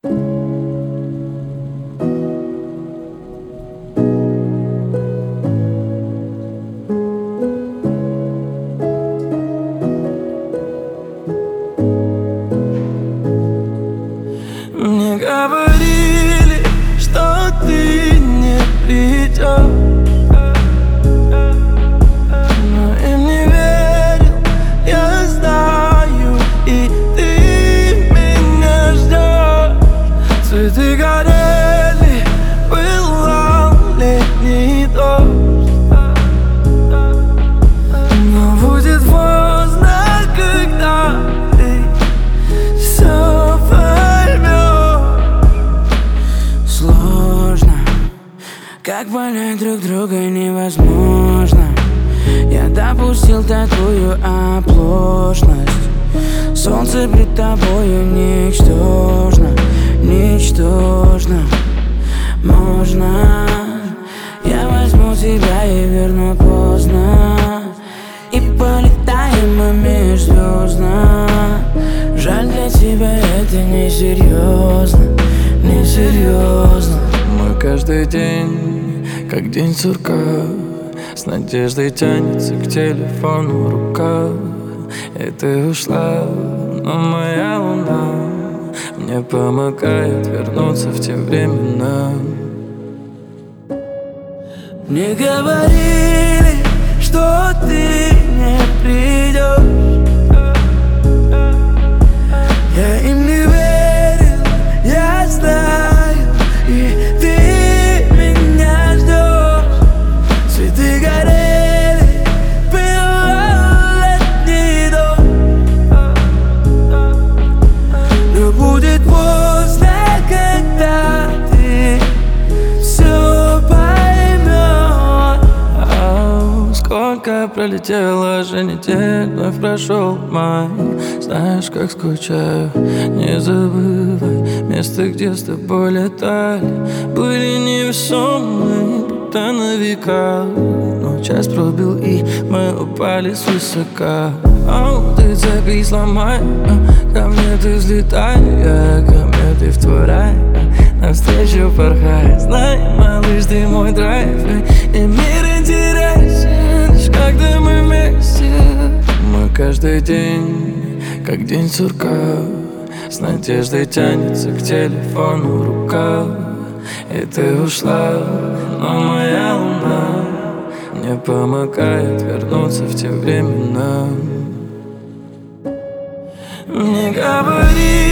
Мне говорили, что ты не придешь, но им не верил, я знаю, и ты меня ждешь. Цветы горели, пылал летний дождь, но будет поздно, когда ты все поймешь. Сложно, как понять друг друга невозможно. Я допустил такую оплошность. Солнце пред тобою ничтожно, ничтожно. Можно, я возьму тебя и верну поздно, и полетаем мы межзвездно. Жаль, для тебя это несерьезно, несерьезно. Мы каждый день, как день сурка, с надеждой тянется к телефону рука. И ты ушла, но моя луна мне помогает вернуться в те времена. Мне говорили, что ты не придешь, я им не верил, я знаю, и ты меня ждешь. Цветы горели, пылал летний дождь, но будет поздно, когда ты все поймешь. Сколько пролетело же недель, вновь прошел май. Знаешь, как скучаю, не забывай место, где с тобой летали. Были невесомые, будто на века, но час пробил, и мы упали свысока. Ты цепи сломай, ко мне ты взлетай, ко мне ты в твой рай, навстречу порхай. Знай, малыш, ты мой драйв, и мир интересен, лишь когда мы вместе. Мы каждый день, как день сурка, с надеждой тянется к телефону рука. И ты ушла, но моя луна мне помогает вернуться в те времена. Мне говорили,